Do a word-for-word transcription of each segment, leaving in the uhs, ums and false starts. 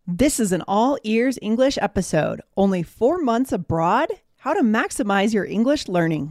This is an all ears English episode. Only four months abroad? How to maximize your English learning.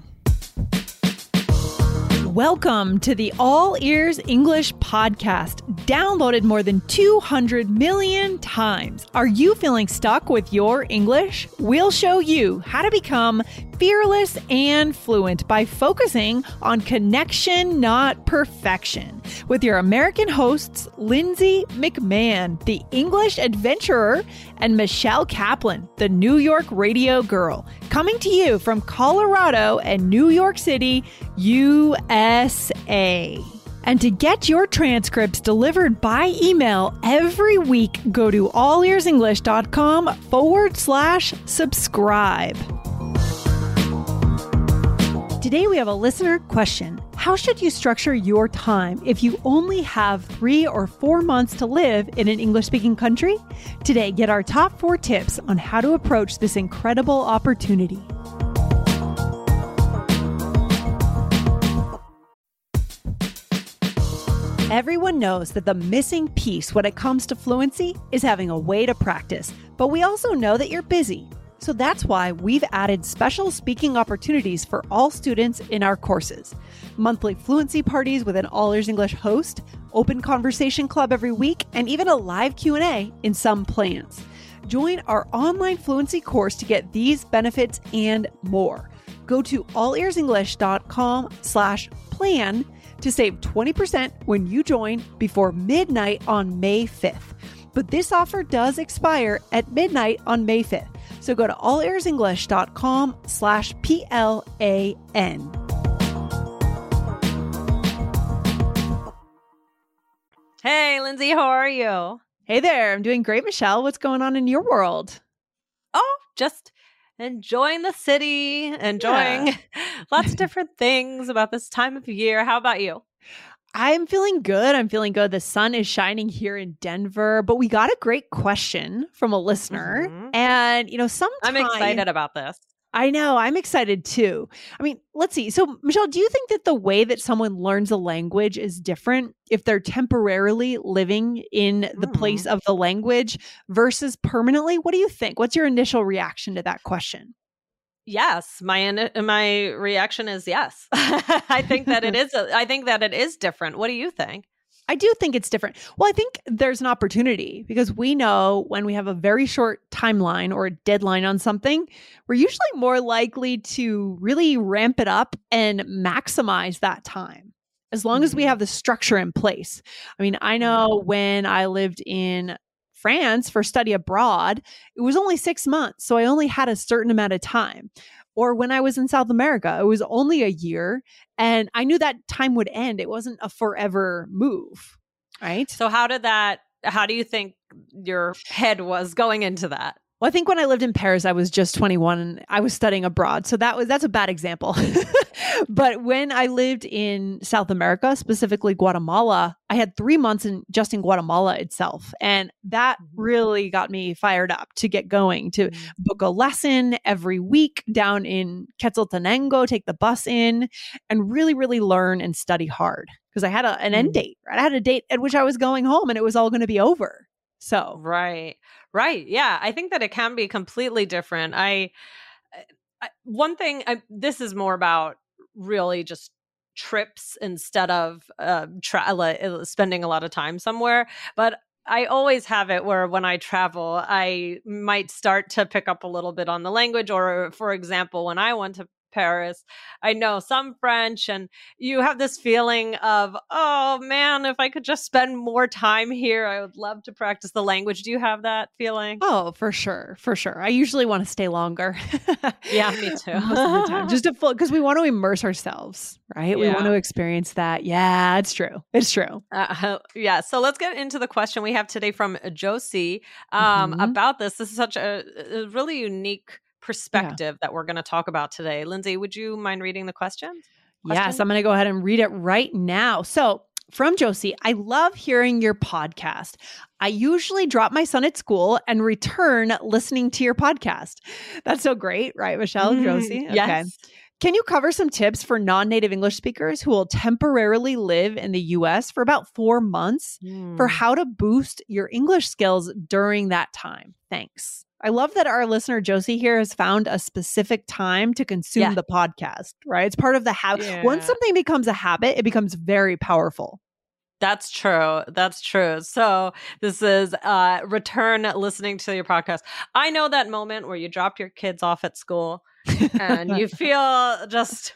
Welcome to the All Ears English podcast, downloaded more than two hundred million times. Are you feeling stuck with your English? We'll show you how to become fearless and fluent by focusing on connection, not perfection. With your American hosts, Lindsay McMahon, the English adventurer, and Michelle Kaplan, the New York radio girl, coming to you from Colorado and New York City, U S A. And to get your transcripts delivered by email every week, go to allearsenglish.com forward slash subscribe. Today we have a listener question. How should you structure your time if you only have three or four months to live in an English-speaking country? Today, get our top four tips on how to approach this incredible opportunity. Everyone knows that the missing piece when it comes to fluency is having a way to practice, but we also know that you're busy. So that's why we've added special speaking opportunities for all students in our courses. Monthly fluency parties with an All Ears English host, open conversation club every week, and even a live Q and A in some plans. Join our online fluency course to get these benefits and more. Go to allearsenglish.com slash plan to save twenty percent when you join before midnight on May fifth. But this offer does expire at midnight on May fifth. So go to allearsenglish.com slash P-L-A-N. Hey, Lindsay, how are you? Hey there, I'm doing great, Michelle. What's going on in your world? Oh, just enjoying the city, enjoying yeah. lots of different things about this time of year. How about you? I'm feeling good. I'm feeling good. The sun is shining here in Denver, but we got a great question from a listener. Mm-hmm. And, you know, sometimes I'm excited about this. I know. I'm excited too. I mean, let's see. So, Michelle, do you think that the way that someone learns a language is different if they're temporarily living in the mm. place of the language versus permanently? What do you think? What's your initial reaction to that question? Yes, my my reaction is yes. I think that it is. A, I think that it is different. What do you think? I do think it's different. Well, I think there's an opportunity because we know when we have a very short timeline or a deadline on something, we're usually more likely to really ramp it up and maximize that time as long mm-hmm. as we have the structure in place. I mean, I know when I lived in France for study abroad, it was only six months. So I only had a certain amount of time. Or when I was in South America, it was only a year and I knew that time would end. It wasn't a forever move, right? So how did that, how do you think your head was going into that? Well, I think when I lived in Paris, I was just twenty-one and I was studying abroad. So that was, that's a bad example. But when I lived in South America, specifically Guatemala, I had three months in just in Guatemala itself. And that really got me fired up to get going, to book a lesson every week down in Quetzaltenango, take the bus in and really, really learn and study hard. Because I had a, an end date, right? I had a date at which I was going home and it was all going to be over. So, right, right. Yeah, I think that it can be completely different. I, I one thing, I, this is more about really just trips instead of uh, tra- spending a lot of time somewhere. But I always have it where when I travel, I might start to pick up a little bit on the language. Or, for example, when I went to Paris, I know some French and you have this feeling of, oh man, if I could just spend more time here, I would love to practice the language. Do you have that feeling? Oh, for sure. For sure. I usually want to stay longer. Yeah, me too. Most of the time. Just to full, because we want to immerse ourselves, right? Yeah. We want to experience that. Yeah, it's true. It's true. Uh, yeah. So let's get into the question we have today from Josie um, mm-hmm. about this. This is such a, a really unique perspective yeah. that we're going to talk about today. Lindsay, would you mind reading the question? question? Yes, I'm going to go ahead and read it right now. So from Josie, I love hearing your podcast. I usually drop my son at school and return listening to your podcast. That's so great, right, Michelle? Mm, Josie? Okay. Yes. Can you cover some tips for non-native English speakers who will temporarily live in the U S for about four months mm. for how to boost your English skills during that time? Thanks. I love that our listener Josie here has found a specific time to consume yeah. the podcast, right? It's part of the habit. Yeah. Once something becomes a habit, it becomes very powerful. That's true. That's true. So this is uh, return listening to your podcast. I know that moment where you drop your kids off at school and you feel just,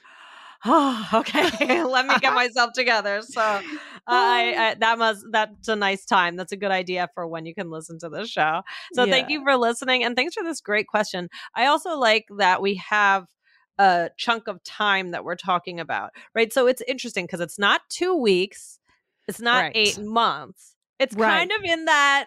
oh, okay, let me get myself together. So uh, I, I that must that's a nice time. That's a good idea for when you can listen to the show. So yeah. Thank you for listening, and thanks for this great question. I also like that we have a chunk of time that we're talking about, right? So it's interesting because it's not two weeks. It's not right. eight months. It's right. kind of in that,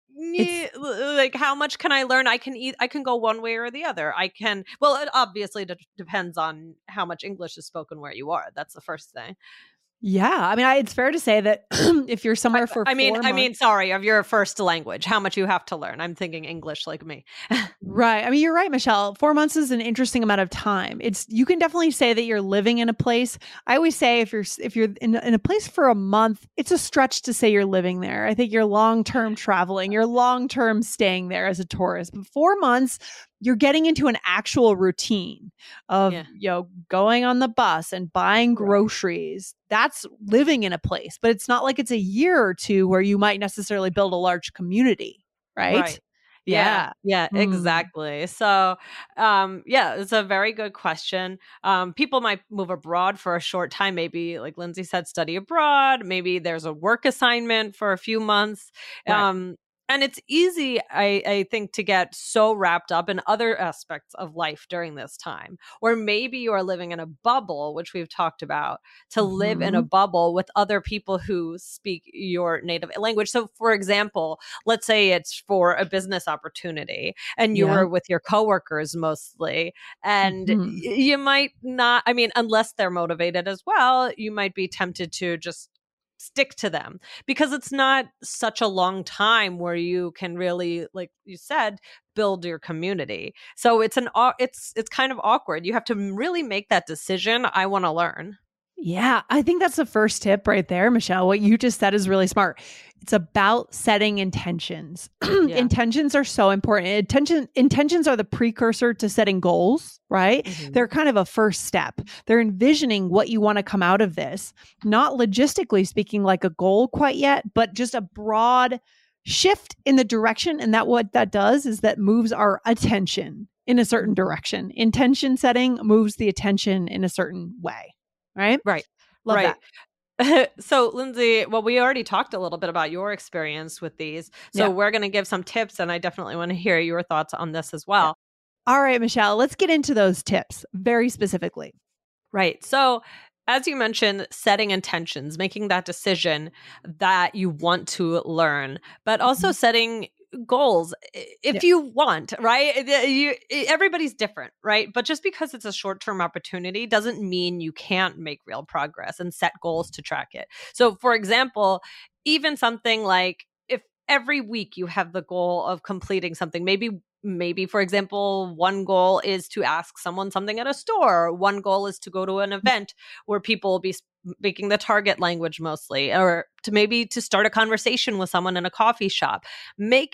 it's, like, how much can I learn? I can eat. I can go one way or the other. I can. Well, it obviously d- depends on how much English is spoken where you are. That's the first thing. Yeah, I mean, I, it's fair to say that if you're somewhere for, I, I mean, four I months, mean, sorry, of your first language, how much you have to learn. I'm thinking English, like me. Right. I mean, you're right, Michelle. Four months is an interesting amount of time. It's you can definitely say that you're living in a place. I always say if you're if you're in, in a place for a month, it's a stretch to say you're living there. I think you're long term traveling. You're long term staying there as a tourist. But four months. You're getting into an actual routine of, yeah. you know, going on the bus and buying groceries. Right. That's living in a place, but it's not like it's a year or two where you might necessarily build a large community, right? Right. Yeah. Yeah, yeah, exactly. Mm. So, um, yeah, it's a very good question. Um, people might move abroad for a short time, maybe like Lindsay said, study abroad. Maybe there's a work assignment for a few months. Right. Um, And it's easy, I, I think, to get so wrapped up in other aspects of life during this time. Or maybe you are living in a bubble, which we've talked about, to mm-hmm. live in a bubble with other people who speak your native language. So, for example, let's say it's for a business opportunity and you yeah. were with your coworkers mostly, and mm-hmm. you might not, I mean, unless they're motivated as well, you might be tempted to just stick to them because it's not such a long time where you can really, like you said, build your community. So it's an it's it's kind of awkward. You have to really make that decision. I want to learn. Yeah, I think that's the first tip right there, Michelle. What you just said is really smart. It's about setting intentions. Yeah. Intentions are so important. Intention, intentions are the precursor to setting goals, right? Mm-hmm. They're kind of a first step. They're envisioning what you want to come out of this, not logistically speaking like a goal quite yet, but just a broad shift in the direction. And that what that does is that moves our attention in a certain direction. Intention setting moves the attention in a certain way. Right? Right. Love right. that. So, Lindsay, well, we already talked a little bit about your experience with these. So yeah. we're going to give some tips, and I definitely want to hear your thoughts on this as well. Yeah. All right, Michelle, let's get into those tips very specifically. Right. So, as you mentioned, setting intentions, making that decision that you want to learn, but also mm-hmm. setting goals if yeah. you want, right? You, everybody's different, right? But just because it's a short-term opportunity doesn't mean you can't make real progress and set goals to track it. So, for example, even something like if every week you have the goal of completing something, maybe Maybe, for example, one goal is to ask someone something at a store. One goal is to go to an event where people will be speaking the target language mostly, or to maybe to start a conversation with someone in a coffee shop. Make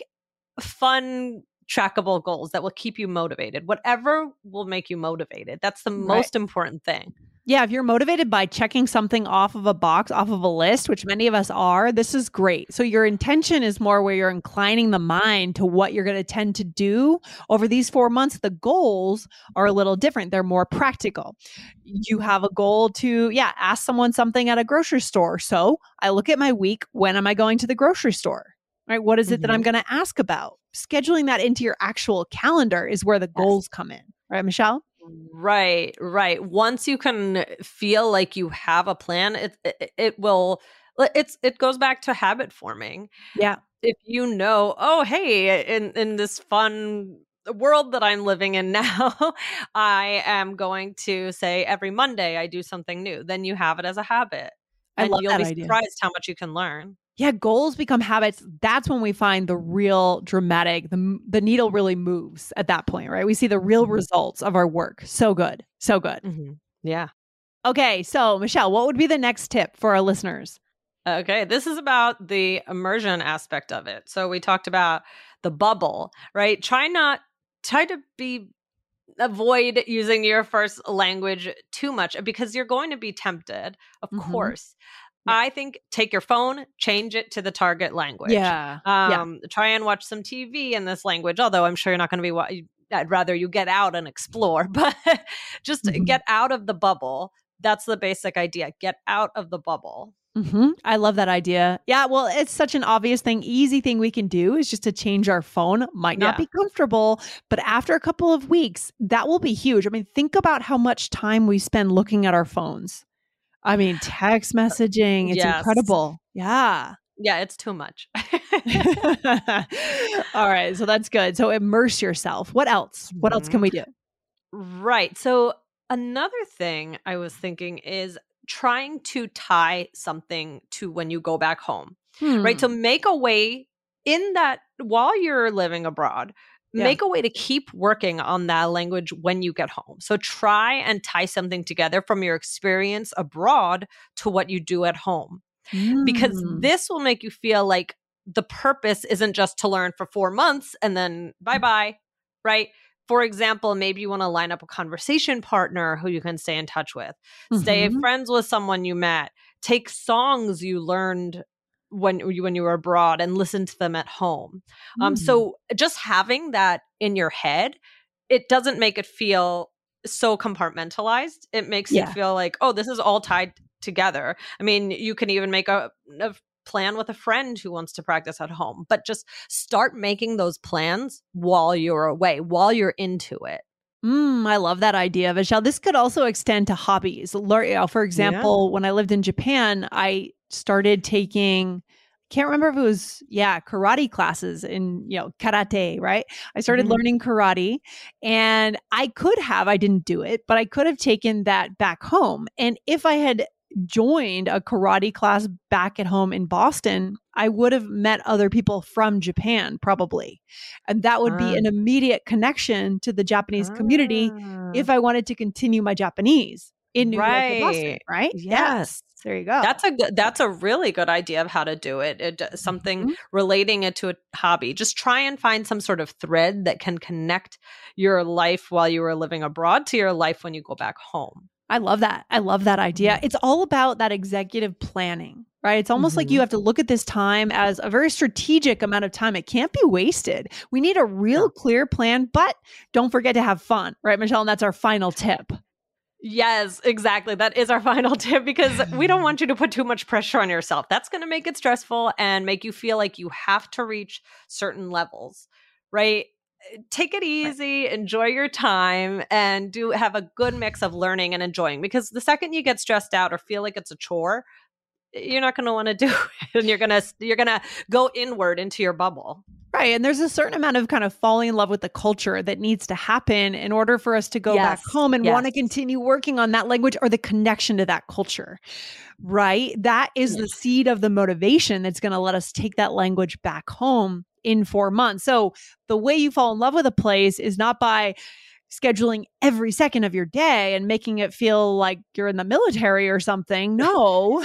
fun, trackable goals that will keep you motivated. Whatever will make you motivated. That's the right. most important thing. Yeah, if you're motivated by checking something off of a box, off of a list, which many of us are, this is great. So your intention is more where you're inclining the mind to what you're going to tend to do over these four months. The goals are a little different. They're more practical. You have a goal to, yeah, ask someone something at a grocery store. So I look at my week. When am I going to the grocery store? Right? What is it mm-hmm. that I'm going to ask about? Scheduling that into your actual calendar is where the yes. goals come in. Right, Michelle? Right, right. Once you can feel like you have a plan, it, it it will. It's it goes back to habit forming. Yeah. If you know, oh, hey, in in this fun world that I'm living in now, I am going to say every Monday I do something new. Then you have it as a habit, I and love you'll that be idea. surprised how much you can learn. Yeah, goals become habits. That's when we find the real dramatic, the, the needle really moves at that point, right? We see the real Mhm. results of our work. So good. So good. Mm-hmm. Yeah. Okay. So, Michelle, what would be the next tip for our listeners? Okay, this is about the immersion aspect of it. So we talked about the bubble, right? Try not, try to be, avoid using your first language too much because you're going to be tempted, of Mm-hmm. course. Yeah. I think take your phone, change it to the target language. Yeah. Yeah. Um, try and watch some T V in this language, although I'm sure you're not going to be, wa- I'd rather you get out and explore, but just Mm-hmm. get out of the bubble. That's the basic idea. Get out of the bubble. Mm-hmm. I love that idea. Yeah, well, it's such an obvious thing, easy thing we can do is just to change our phone. Might not Yeah. be comfortable, but after a couple of weeks, that will be huge. I mean, think about how much time we spend looking at our phones. I mean, text messaging, it's Yes. incredible. Yeah. Yeah, it's too much. All right, so that's good. So immerse yourself. What else? What else can we do? Right. So another thing I was thinking is trying to tie something to when you go back home, Hmm. right? So make a way in that while you're living abroad, Yeah. make a way to keep working on that language when you get home. So try and tie something together from your experience abroad to what you do at home, because Mm. this will make you feel like the purpose isn't just to learn for four months and then bye bye, right? For example, maybe you want to line up a conversation partner who you can stay in touch with, stay Mhm. friends with someone you met, take songs you learned when you when you were abroad and listen to them at home. Um, Mm. so just having that in your head, it doesn't make it feel so compartmentalized. It makes Yeah. it feel like, oh, this is all tied together. I mean, you can even make a, a plan with a friend who wants to practice at home, but just start making those plans while you're away, while you're into it. Mm, I love that idea, Vishal. This could also extend to hobbies. Lear- you know, For example, when I lived in Japan, I started taking, can't remember if it was, yeah, karate classes in, you know, karate, right? I started Mhm. learning karate and I could have, I didn't do it, but I could have taken that back home. And if I had joined a karate class back at home in Boston, I would have met other people from Japan probably. And that would be Ah. an immediate connection to the Japanese community Ah. if I wanted to continue my Japanese in New York or Boston, Right. right? Yeah. Yes. There you go. That's a good, that's a really good idea of how to do it. It uh, something Mhm. relating it to a hobby. Just try and find some sort of thread that can connect your life while you were living abroad to your life when you go back home. I love that. I love that idea. Mhm. It's all about that executive planning, right? It's almost like you Mhm. have to look at this time as a very strategic amount of time. It can't be wasted. We need a real No. clear plan, but don't forget to have fun, right, Michelle? And that's our final tip. Yes, exactly. That is our final tip, because we don't want you to put too much pressure on yourself. That's going to make it stressful and make you feel like you have to reach certain levels, right? Take it easy, enjoy your time, and do have a good mix of learning and enjoying, because the second you get stressed out or feel like it's a chore, you're not going to want to do it, and you're going to you're going to go inward into your bubble. Right. And there's a certain amount of kind of falling in love with the culture that needs to happen in order for us to go back Yes, home and want to yes. continue working on that language or the connection to that culture. Right. That is the Yes. seed of the motivation that's going to let us take that language back home in four months. So the way you fall in love with a place is not by scheduling every second of your day and making it feel like you're in the military or something. No,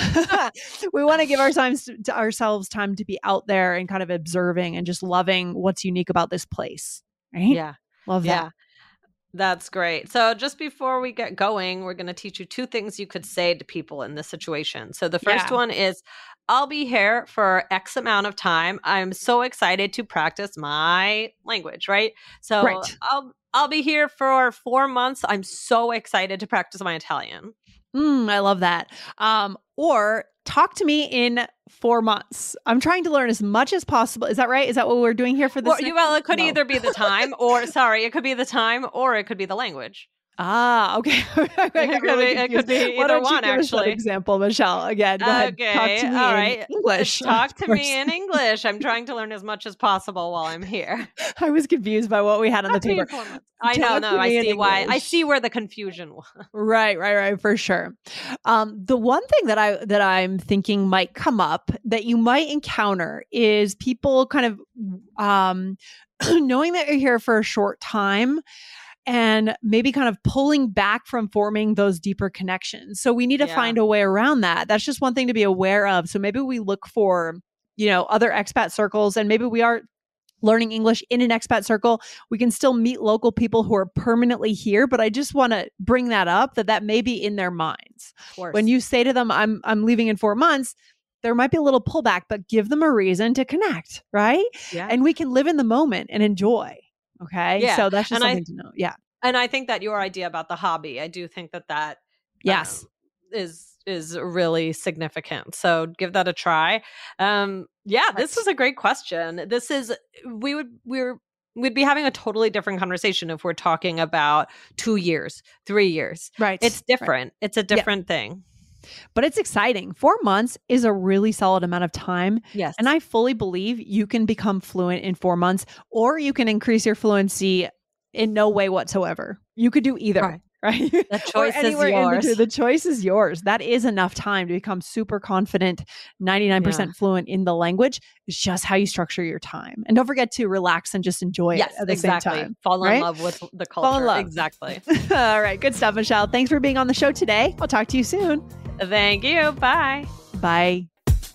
we want to give our time to ourselves time to be out there and kind of observing and just loving what's unique about this place. Right? Yeah. Love that. Yeah. That's great. So just before we get going, we're going to teach you two things you could say to people in this situation. So the first Yeah. one is, I'll be here for X amount of time. I'm so excited to practice my language, right? So Right. I'll I'll be here for four months. I'm so excited to practice my Italian. Mm, I love that. Um, or talk to me in four months. I'm trying to learn as much as possible. Is that right? Is that what we're doing here for this? Or, well, it could No. either be the time, or sorry, it could be the time, or it could be the language. Ah, okay. I got It could really be, it confused. could be Why either don't you one, give us that actually. example, Michelle? Again, go ahead. Talk Okay, to me all in right. English. Talk to Of me in English. I'm trying to learn as much as possible while I'm here. I was confused by what we had on the Talk to me paper. in four months. I know, Talk no, to I me in see why. I English. see where the confusion was. Right, right, right, for sure. Um, the one thing that I that I'm thinking might come up that you might encounter is people kind of um, knowing that you're here for a short time and maybe kind of pulling back from forming those deeper connections. So we need to Yeah. find a way around that. That's just one thing to be aware of. So maybe we look for, you know, other expat circles, and maybe we are learning English in an expat circle. We can still meet local people who are permanently here, but I just want to bring that up, that that may be in their minds. Of course. When you say to them, I'm I'm leaving in four months, there might be a little pullback, but give them a reason to connect, right? Yeah. And we can live in the moment and enjoy. Okay. Yeah. So that's just And I- something to know. Yeah. And I think that your idea about the hobby, I do think that that Yes. um, is is really significant. So give that a try. Um, yeah, this Right. is a great question. This is we would we're we'd be having a totally different conversation if we're talking about two years, three years. Right. It's Right. different. It's a different thing. But it's exciting. Four months is a really solid amount of time. Yes. And I fully believe you can become fluent in four months, or you can increase your fluency in no way whatsoever. You could do either. Right. Right. The Or choice is anywhere in yours. between. The choice is yours. That is enough time to become super confident, ninety-nine percent Yeah. fluent in the language. It's just how you structure your time. And don't forget to relax and just enjoy Yes, it at the exactly. same time. Fall in right? love with the culture. Fall in love. Exactly. All right. Good stuff, Michelle. Thanks for being on the show today. I'll talk to you soon. Thank you. Bye. Bye.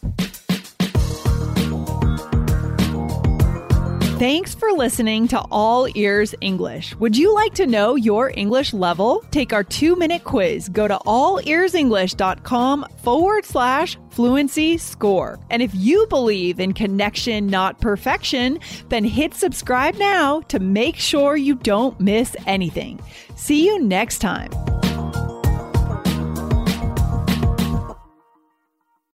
Thanks for listening to All Ears English. Would you like to know your English level? Take our two-minute quiz. Go to allearsenglish.com forward slash fluency score. And if you believe in connection, not perfection, then hit subscribe now to make sure you don't miss anything. See you next time.